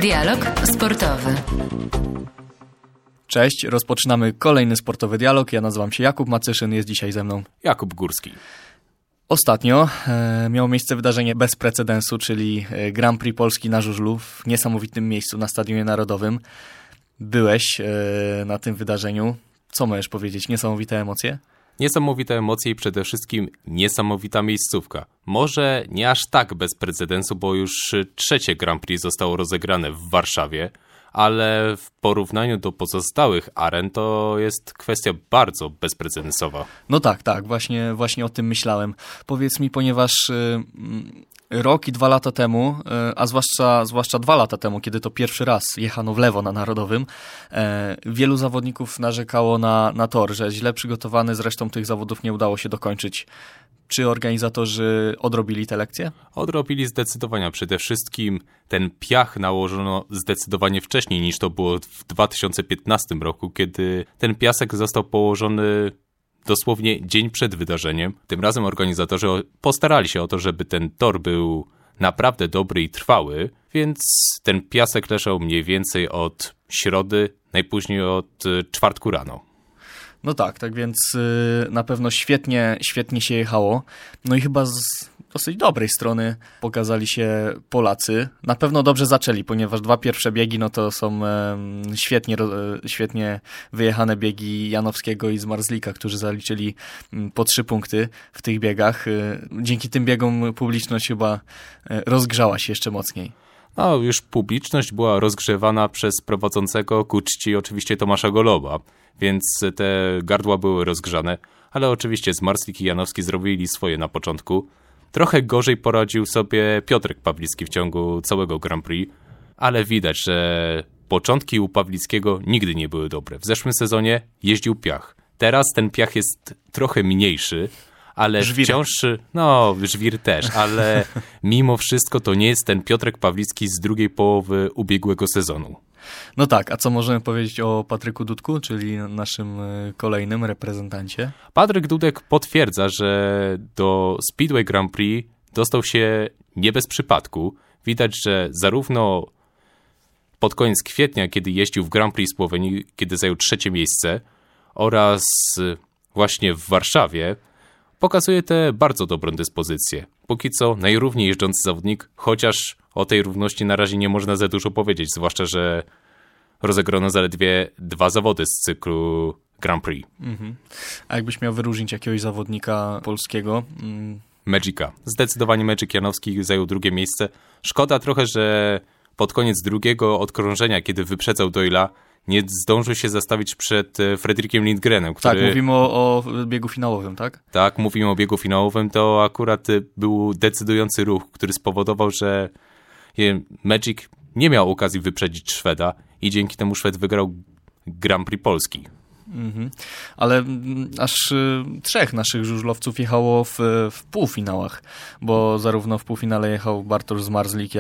Dialog sportowy. Cześć, rozpoczynamy kolejny sportowy dialog. Ja nazywam się Jakub Macyszyn, jest dzisiaj ze mną Jakub Górski. Ostatnio miało miejsce wydarzenie bez precedensu, czyli Grand Prix Polski na żużlu w niesamowitym miejscu na Stadionie Narodowym. Byłeś na tym wydarzeniu. Co możesz powiedzieć? Niesamowite emocje? Niesamowite emocje i przede wszystkim niesamowita miejscówka. Może nie aż tak bez precedensu, bo już trzecie Grand Prix zostało rozegrane w Warszawie, ale w porównaniu do pozostałych aren to jest kwestia bardzo bezprecedensowa. No tak, właśnie o tym myślałem. Powiedz mi, ponieważ rok i 2 lata temu, a zwłaszcza 2 lata temu, kiedy to pierwszy raz jechano w lewo na Narodowym, wielu zawodników narzekało na tor, że źle przygotowany, zresztą tych zawodów nie udało się dokończyć. Czy organizatorzy odrobili te lekcje? Odrobili zdecydowanie. Przede wszystkim ten piach nałożono zdecydowanie wcześniej niż to było w 2015 roku, kiedy ten piasek został położony dosłownie dzień przed wydarzeniem. Tym razem organizatorzy postarali się o to, żeby ten tor był naprawdę dobry i trwały, więc ten piasek leżał mniej więcej od środy, najpóźniej od czwartku rano. No tak więc na pewno świetnie się jechało. No i chyba z dosyć dobrej strony pokazali się Polacy. Na pewno dobrze zaczęli, ponieważ 2 pierwsze biegi no to są świetnie wyjechane biegi Janowskiego i Zmarzlika, którzy zaliczyli po 3 punkty w tych biegach. Dzięki tym biegom publiczność chyba rozgrzała się jeszcze mocniej. No, już publiczność była rozgrzewana przez prowadzącego ku czci oczywiście Tomasza Goloba, więc te gardła były rozgrzane, ale oczywiście Zmarzlik i Janowski zrobili swoje na początku. Trochę gorzej poradził sobie Piotrek Pawlicki w ciągu całego Grand Prix, ale widać, że początki u Pawlickiego nigdy nie były dobre. W zeszłym sezonie jeździł piach. Teraz ten piach jest trochę mniejszy, ale wciąż, żwir też, ale mimo wszystko to nie jest ten Piotrek Pawlicki z drugiej połowy ubiegłego sezonu. No tak, a co możemy powiedzieć o Patryku Dudku, czyli naszym kolejnym reprezentancie? Patryk Dudek potwierdza, że do Speedway Grand Prix dostał się nie bez przypadku. Widać, że zarówno pod koniec kwietnia, kiedy jeździł w Grand Prix Słowenii, kiedy zajął 3. miejsce, oraz właśnie w Warszawie, pokazuje tę bardzo dobrą dyspozycję. Póki co najrówniej jeżdżący zawodnik, chociaż o tej równości na razie nie można za dużo powiedzieć, zwłaszcza, że rozegrano zaledwie 2 zawody z cyklu Grand Prix. A jakbyś miał wyróżnić jakiegoś zawodnika polskiego? Magica. Zdecydowanie Magic Janowski zajął 2. miejsce. Szkoda trochę, że pod koniec drugiego odkrążenia, kiedy wyprzedzał Doyle'a, nie zdążył się zastawić przed Fredrikiem Lindgrenem, który... Tak, mówimy o biegu finałowym, tak? Tak, mówimy o biegu finałowym. To akurat był decydujący ruch, który spowodował, że Magic nie miał okazji wyprzedzić Szweda i dzięki temu Szwed wygrał Grand Prix Polski. Ale aż 3 naszych żużlowców jechało w półfinałach, bo zarówno w półfinale jechał Bartosz Zmarzlik,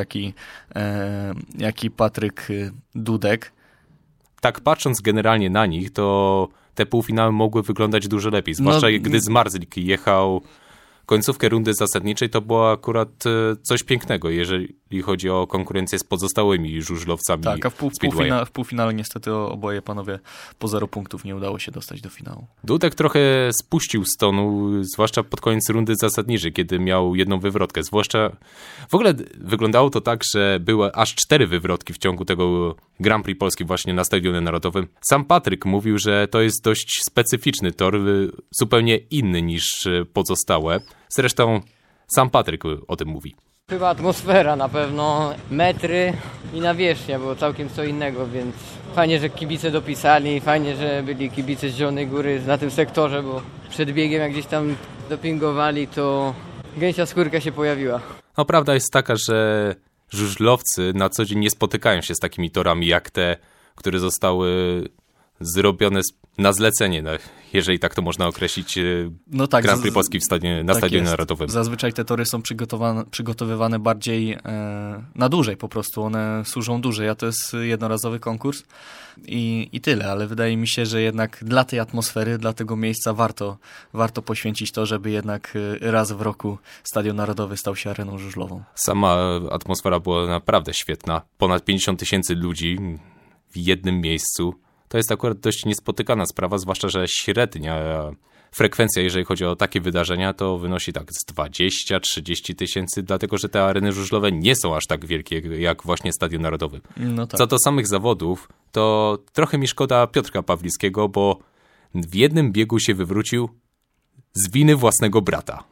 jak i Patryk Dudek. Tak patrząc generalnie na nich, to te półfinały mogły wyglądać dużo lepiej. Zwłaszcza gdy Zmarzlik jechał końcówkę rundy zasadniczej, to było akurat coś pięknego, jeżeli chodzi o konkurencję z pozostałymi żużlowcami. Tak, a w półfinale niestety oboje panowie po 0 punktów nie udało się dostać do finału. Dudek trochę spuścił z tonu, zwłaszcza pod koniec rundy zasadniczej, kiedy miał 1 wywrotkę. W ogóle wyglądało to tak, że były aż 4 wywrotki w ciągu tego Grand Prix Polski właśnie na Stadionie Narodowym. Sam Patryk mówił, że to jest dość specyficzny tor, zupełnie inny niż pozostałe. Zresztą sam Patryk o tym mówi. Chyba atmosfera na pewno, metry i nawierzchnia było całkiem co innego, więc fajnie, że kibice dopisali, fajnie, że byli kibice z Zielonej Góry na tym sektorze, bo przed biegiem jak gdzieś tam dopingowali, to gęsia skórka się pojawiła. No prawda jest taka, że żużlowcy na co dzień nie spotykają się z takimi torami jak te, które zostały zrobione na zlecenie, jeżeli tak to można określić, no tak, Grand Prix Polski na Stadionie Narodowym. Zazwyczaj te tory są przygotowywane bardziej na dłużej po prostu, one służą dłużej, a to jest jednorazowy konkurs i tyle, ale wydaje mi się, że jednak dla tej atmosfery, dla tego miejsca warto poświęcić to, żeby jednak raz w roku Stadion Narodowy stał się areną żużlową. Sama atmosfera była naprawdę świetna. Ponad 50 000 ludzi w jednym miejscu. To jest akurat dość niespotykana sprawa, zwłaszcza, że średnia frekwencja, jeżeli chodzi o takie wydarzenia, to wynosi tak z 20-30 tysięcy, dlatego że te areny żużlowe nie są aż tak wielkie jak właśnie Stadion Narodowy. No tak. Co do samych zawodów, to trochę mi szkoda Piotrka Pawlickiego, bo w jednym biegu się wywrócił z winy własnego brata.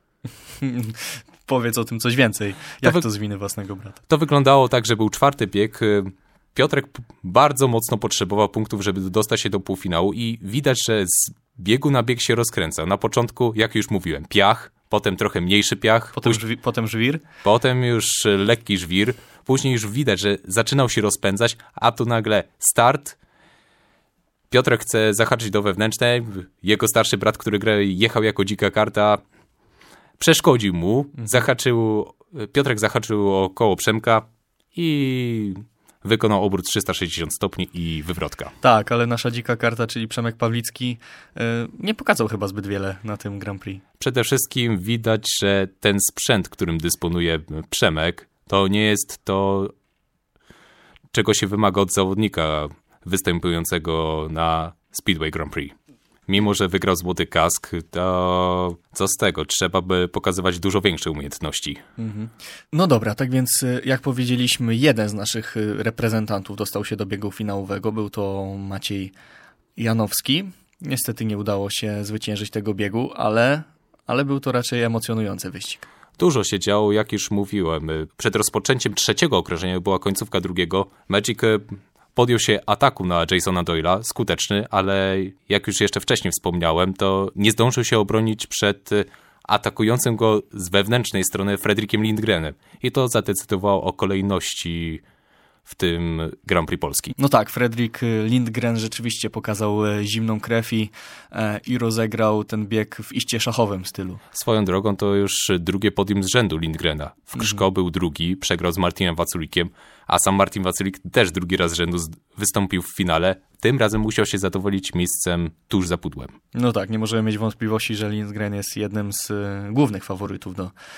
Powiedz o tym coś więcej. Jak to z winy własnego brata? To wyglądało tak, że był 4. bieg. Piotrek bardzo mocno potrzebował punktów, żeby dostać się do półfinału i widać, że z biegu na bieg się rozkręcał. Na początku, jak już mówiłem, piach, potem trochę mniejszy piach. Potem żwir? Potem już lekki żwir. Później już widać, że zaczynał się rozpędzać, a tu nagle start. Piotrek chce zahaczyć do wewnętrznej. Jego starszy brat, który jechał jako dzika karta, przeszkodził mu. Piotrek zahaczył o koło Przemka i wykonał obrót 360 stopni i wywrotka. Tak, ale nasza dzika karta, czyli Przemek Pawlicki, nie pokazał chyba zbyt wiele na tym Grand Prix. Przede wszystkim widać, że ten sprzęt, którym dysponuje Przemek, to nie jest to, czego się wymaga od zawodnika występującego na Speedway Grand Prix. Mimo że wygrał złoty kask, to co z tego? Trzeba by pokazywać dużo większe umiejętności. No dobra, tak więc jak powiedzieliśmy, jeden z naszych reprezentantów dostał się do biegu finałowego. Był to Maciej Janowski. Niestety nie udało się zwyciężyć tego biegu, ale był to raczej emocjonujący wyścig. Dużo się działo, jak już mówiłem. Przed rozpoczęciem 3. okrążenia była końcówka 2. Magic podjął się ataku na Jasona Doyle'a, skuteczny, ale jak już jeszcze wcześniej wspomniałem, to nie zdążył się obronić przed atakującym go z wewnętrznej strony Fredrikiem Lindgrenem. I to zadecydowało o kolejności w tym Grand Prix Polski. No tak, Fredrik Lindgren rzeczywiście pokazał zimną krew i rozegrał ten bieg w iście szachowym stylu. Swoją drogą to już 2. podium z rzędu Lindgrena. W Krszko był 2., przegrał z Martinem Waculikiem, a sam Martin Waculik też 2. raz z rzędu wystąpił w finale. Tym razem musiał się zadowolić miejscem tuż za pudłem. No tak, nie możemy mieć wątpliwości, że Lindgren jest jednym z głównych faworytów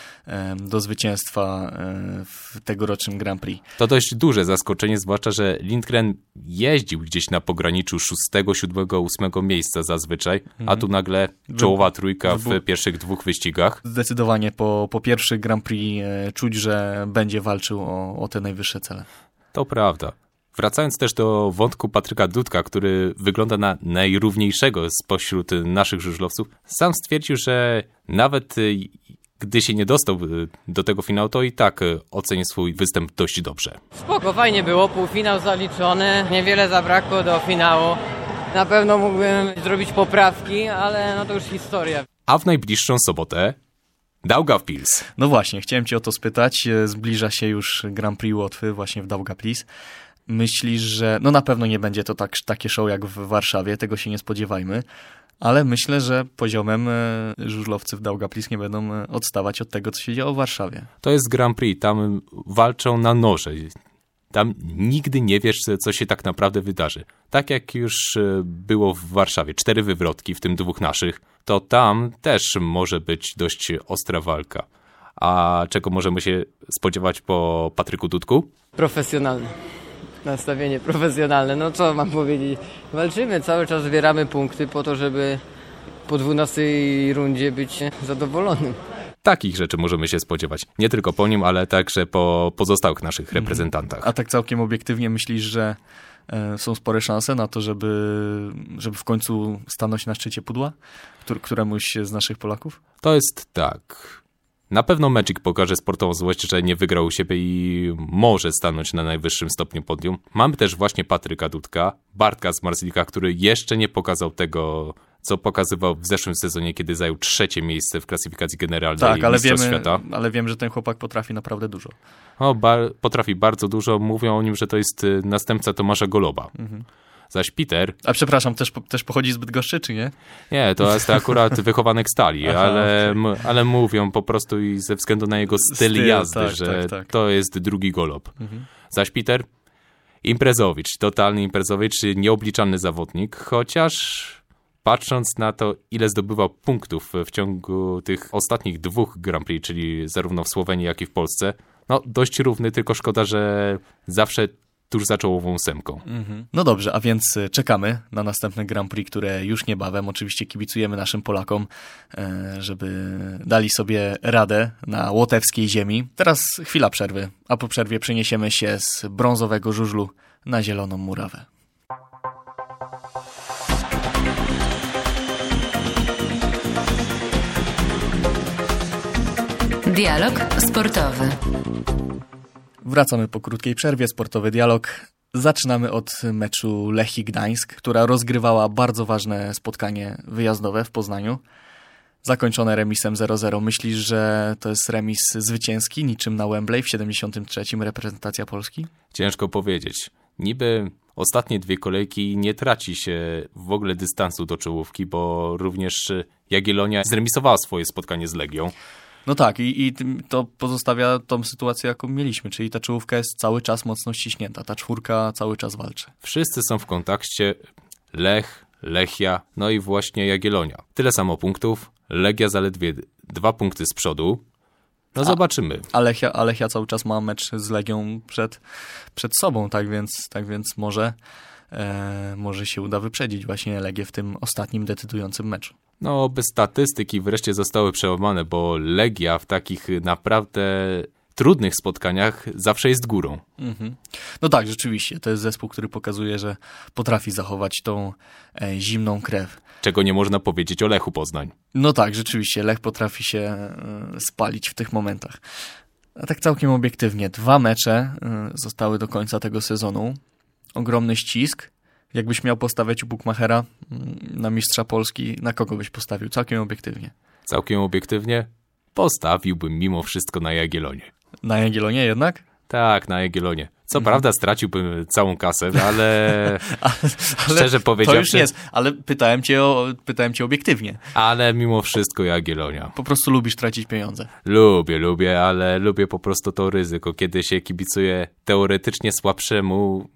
do zwycięstwa w tegorocznym Grand Prix. To dość duże zaskoczenie, zwłaszcza, że Lindgren jeździł gdzieś na pograniczu 6., 7., 8. miejsca zazwyczaj, a tu nagle czołowa trójka w pierwszych 2 wyścigach. Zdecydowanie po pierwszych Grand Prix czuć, że będzie walczył o te najwyższe cele. To prawda. Wracając też do wątku Patryka Dudka, który wygląda na najrówniejszego spośród naszych żużlowców, sam stwierdził, że nawet gdy się nie dostał do tego finału, to i tak oceni swój występ dość dobrze. Spoko, fajnie było, półfinał zaliczony, niewiele zabrakło do finału. Na pewno mógłbym zrobić poprawki, ale no to już historia. A w najbliższą sobotę Daugavpils. No właśnie, chciałem cię o to spytać. Zbliża się już Grand Prix Łotwy właśnie w Daugavpils. Myślisz, że no na pewno nie będzie to takie show jak w Warszawie, tego się nie spodziewajmy, ale myślę, że poziomem żużlowcy w Daugavpils nie będą odstawać od tego, co się działo w Warszawie. To jest Grand Prix, tam walczą na noże. Tam nigdy nie wiesz, co się tak naprawdę wydarzy. Tak jak już było w Warszawie, 4 wywrotki, w tym 2 naszych, to tam też może być dość ostra walka. A czego możemy się spodziewać po Patryku Dudku? Profesjonalne. Nastawienie profesjonalne. No co mam powiedzieć? Walczymy, cały czas zbieramy punkty po to, żeby po 12 rundzie być zadowolonym. Takich rzeczy możemy się spodziewać. Nie tylko po nim, ale także po pozostałych naszych reprezentantach. A tak całkiem obiektywnie myślisz, że są spore szanse na to, żeby w końcu stanąć na szczycie pudła? Któremuś z naszych Polaków? To jest tak. Na pewno Magic pokaże sportową złość, że nie wygrał u siebie i może stanąć na najwyższym stopniu podium. Mamy też właśnie Patryka Dudka, Bartka z Marslika, który jeszcze nie pokazał tego, co pokazywał w zeszłym sezonie, kiedy zajął 3. miejsce w klasyfikacji generalnej Mistrzostw Świata. Ale wiem, że ten chłopak potrafi naprawdę dużo. Potrafi bardzo dużo. Mówią o nim, że to jest następca Tomasza Goloba. Zaś Peter... A przepraszam, też pochodzi z Bydgoszczy, czy nie? Nie, to jest akurat wychowanek Stali, ale mówią po prostu i ze względu na jego styl jazdy, że to jest drugi golob. Zaś Peter... totalny imprezowicz, nieobliczalny zawodnik, chociaż patrząc na to, ile zdobywał punktów w ciągu tych ostatnich 2 Grand Prix, czyli zarówno w Słowenii, jak i w Polsce, no dość równy, tylko szkoda, że zawsze tuż za czołową 8. No dobrze, a więc czekamy na następne Grand Prix, które już niebawem. Oczywiście kibicujemy naszym Polakom, żeby dali sobie radę na łotewskiej ziemi. Teraz chwila przerwy, a po przerwie przeniesiemy się z brązowego żużlu na zieloną murawę. Dialog sportowy. Wracamy po krótkiej przerwie, sportowy dialog. Zaczynamy od meczu Lechii Gdańsk, która rozgrywała bardzo ważne spotkanie wyjazdowe w Poznaniu. Zakończone remisem 0-0. Myślisz, że to jest remis zwycięski, niczym na Wembley w 73. reprezentacja Polski? Ciężko powiedzieć. Niby ostatnie 2 kolejki nie traci się w ogóle dystansu do czołówki, bo również Jagiellonia zremisowała swoje spotkanie z Legią. No tak, i to pozostawia tą sytuację, jaką mieliśmy, czyli ta czołówka jest cały czas mocno ściśnięta, ta 4 cały czas walczy. Wszyscy są w kontakcie, Lech, Lechia, no i właśnie Jagiellonia. Tyle samo punktów, Legia zaledwie 2 punkty z przodu. No zobaczymy. A Lechia cały czas ma mecz z Legią przed sobą, tak więc może się uda wyprzedzić właśnie Legię w tym ostatnim decydującym meczu. No, oby statystyki wreszcie zostały przełamane, bo Legia w takich naprawdę trudnych spotkaniach zawsze jest górą. No tak, rzeczywiście. To jest zespół, który pokazuje, że potrafi zachować tą zimną krew. Czego nie można powiedzieć o Lechu Poznań. No tak, rzeczywiście. Lech potrafi się spalić w tych momentach. A tak całkiem obiektywnie. 2 mecze zostały do końca tego sezonu. Ogromny ścisk. Jakbyś miał postawiać u Bukmachera na mistrza Polski, na kogo byś postawił? Całkiem obiektywnie. Całkiem obiektywnie? Postawiłbym mimo wszystko na Jagiellonię. Na Jagiellonię jednak? Tak, na Jagiellonię. Co prawda straciłbym całą kasę, ale szczerze powiedziawszy... To już jest, ale pytałem cię obiektywnie. Ale mimo wszystko Jagiellonia. Po prostu lubisz tracić pieniądze. Lubię, ale lubię po prostu to ryzyko, kiedy się kibicuje teoretycznie słabszemu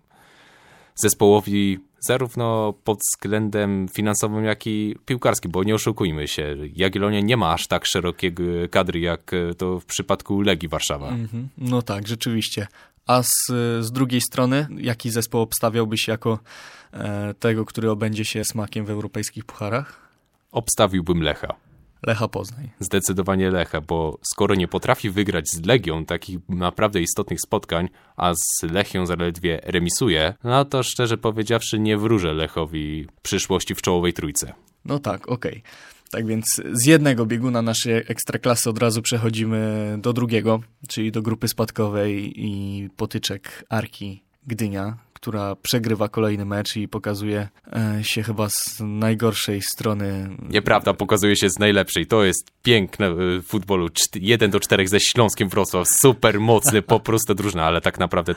zespołowi zarówno pod względem finansowym, jak i piłkarskim, bo nie oszukujmy się, Jagiellonia nie ma aż tak szerokiej kadry, jak to w przypadku Legii Warszawa. No tak, rzeczywiście. A z drugiej strony, jaki zespół obstawiałbyś jako tego, który obędzie się smakiem w europejskich pucharach? Obstawiłbym Lecha. Lecha Poznań. Zdecydowanie Lecha, bo skoro nie potrafi wygrać z Legią takich naprawdę istotnych spotkań, a z Lechią zaledwie remisuje, no to szczerze powiedziawszy nie wróżę Lechowi przyszłości w czołowej trójce. No tak, okej. Tak więc z jednego bieguna naszej ekstraklasy od razu przechodzimy do drugiego, czyli do grupy spadkowej i potyczek Arki Gdynia, która przegrywa kolejny mecz i pokazuje się chyba z najgorszej strony. Nieprawda, pokazuje się z najlepszej. To jest piękne w futbolu. 1-4 ze Śląskiem Wrocław. Super mocny, po prostu drużyna, ale tak naprawdę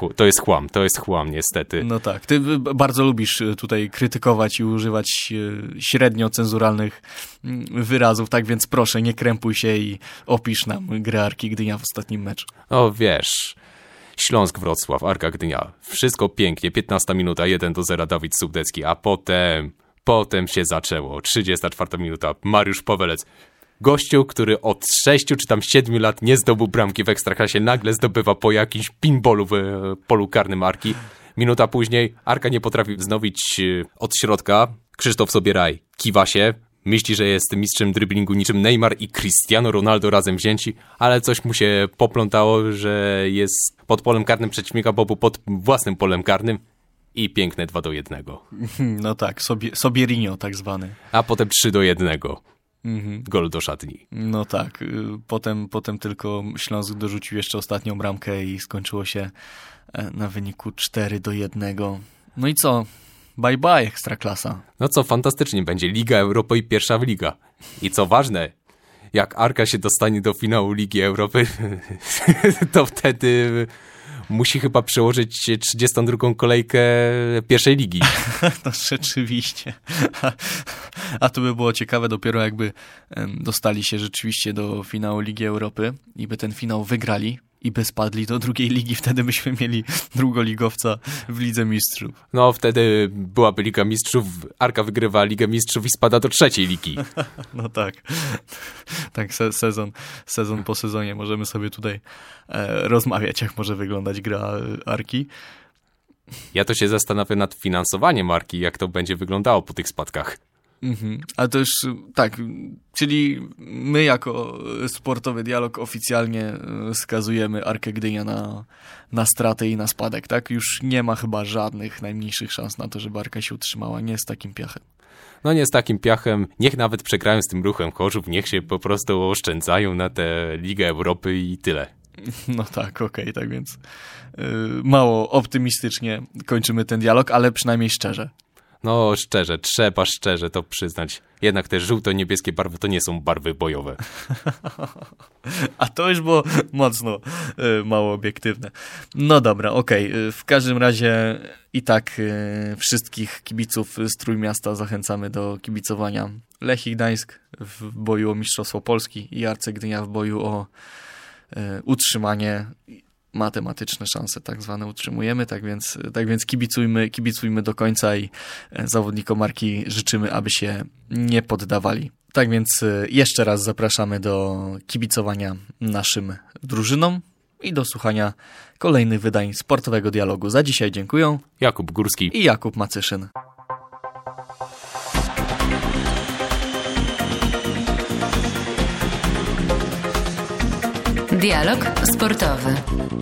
to jest chłam niestety. No tak, ty bardzo lubisz tutaj krytykować i używać średnio cenzuralnych wyrazów, tak więc proszę, nie krępuj się i opisz nam grę Arki Gdynia w ostatnim meczu. O wiesz... Śląsk Wrocław, Arka Gdynia. Wszystko pięknie, 15 minuta, 1-0 Dawid Subdecki, a potem się zaczęło. 34 minuta, Mariusz Powelec. Gościu, który od 6 czy tam 7 lat nie zdobył bramki w Ekstraklasie, nagle zdobywa po jakimś pinballu w polu karnym Arki. Minuta później Arka nie potrafi wznowić od środka. Krzysztof Sobieraj kiwa się. Myśli, że jest mistrzem driblingu niczym Neymar i Cristiano Ronaldo razem wzięci, ale coś mu się poplątało, że jest pod polem karnym przeciwnika, bo był pod własnym polem karnym i piękne 2-1. No tak, Sobierinho tak zwany. A potem 3-1. Gol do szatni. No tak, potem tylko Śląsk dorzucił jeszcze ostatnią bramkę i skończyło się na wyniku 4-1. No i co? Bye bye, Ekstraklasa. No co, fantastycznie będzie. Liga Europy i pierwsza liga. I co ważne, jak Arka się dostanie do finału Ligi Europy, to wtedy musi chyba przełożyć 32. kolejkę pierwszej ligi. No rzeczywiście. A to by było ciekawe dopiero jakby dostali się rzeczywiście do finału Ligi Europy i by ten finał wygrali i by spadli do drugiej ligi, wtedy byśmy mieli drugoligowca w Lidze Mistrzów. No wtedy byłaby Liga Mistrzów, Arka wygrywa Ligę Mistrzów i spada do trzeciej ligi. No tak. Tak, sezon po sezonie możemy sobie tutaj rozmawiać, jak może wyglądać gra Arki. Ja to się zastanawiam nad finansowaniem Arki, jak to będzie wyglądało po tych spadkach. Ale to już tak, czyli my jako Sportowy Dialog oficjalnie skazujemy Arkę Gdynia na stratę i na spadek, tak? Już nie ma chyba żadnych najmniejszych szans na to, żeby Arka się utrzymała, nie z takim piachem. No nie z takim piachem, niech nawet przegrają z tym Ruchem Chorzów, niech się po prostu oszczędzają na tę Ligę Europy i tyle. No tak, okej, tak więc mało optymistycznie kończymy ten dialog, ale przynajmniej szczerze. No szczerze, trzeba szczerze to przyznać. Jednak te żółto-niebieskie barwy to nie są barwy bojowe. A to już było mocno mało obiektywne. No dobra, okej. W każdym razie i tak wszystkich kibiców z Trójmiasta zachęcamy do kibicowania Lechii Gdańsk w boju o Mistrzostwo Polski i Arce Gdynia w boju o utrzymanie. Matematyczne szanse tak zwane utrzymujemy, tak więc kibicujmy do końca i zawodnikom Arki życzymy, aby się nie poddawali. Tak więc jeszcze raz zapraszamy do kibicowania naszym drużynom i do słuchania kolejnych wydań Sportowego Dialogu. Za dzisiaj dziękuję Jakub Górski i Jakub Macyszyn. Dialog sportowy.